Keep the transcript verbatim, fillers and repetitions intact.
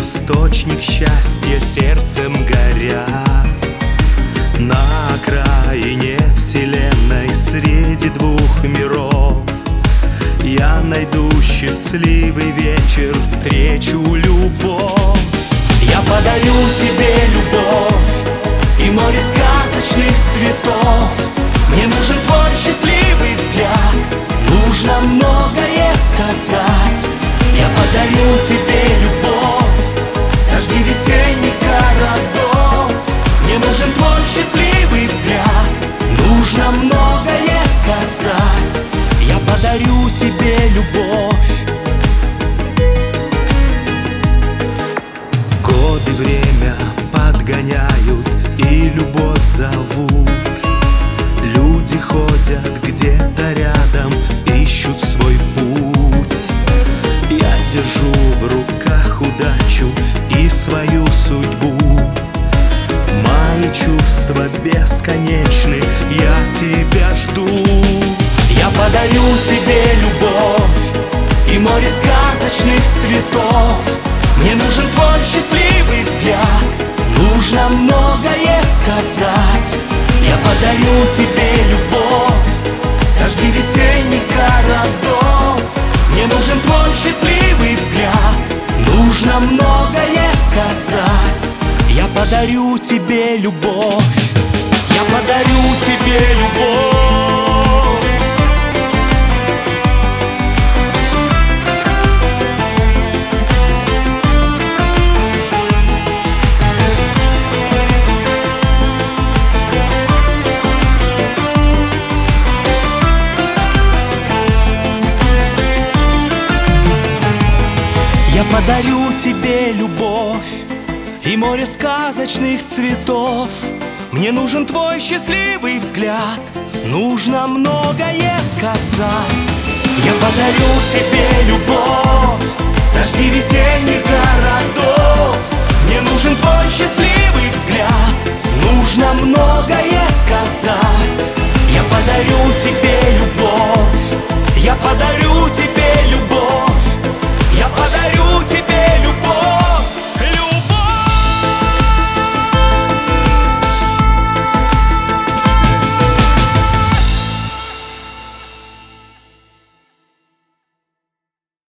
источник счастья сердцем горя. На окраине вселенной среди двух миров я найду счастливый вечер, встречу любовь. Я подарю тебе любовь и море сказочных цветов. Мне нужен твой счастливый взгляд, нужно многое сказать. Я подарю тебе любовь, дожди весенних городов. Мне нужен твой счастливый взгляд, нужно многое сказать. Я подарю тебе любовь. Годы время подгоняют и любовь зовут. Люди ходят где-то рядом, ищут свой путь. Я держу в руках удачу и свою судьбу. Мои чувства бесконечны, я тебя жду. Я подарю тебе любовь и море сказочных цветов. Мне нужен твой счастливый взгляд, нужно многое сказать. Я подарю тебе любовь, дожди весенних городов. Мне нужен твой счастливый взгляд, нужно многое сказать. Я подарю тебе любовь, я подарю тебе любовь. Я подарю тебе любовь и море сказочных цветов. Мне нужен твой счастливый взгляд, нужно многое сказать. Я подарю тебе любовь, дожди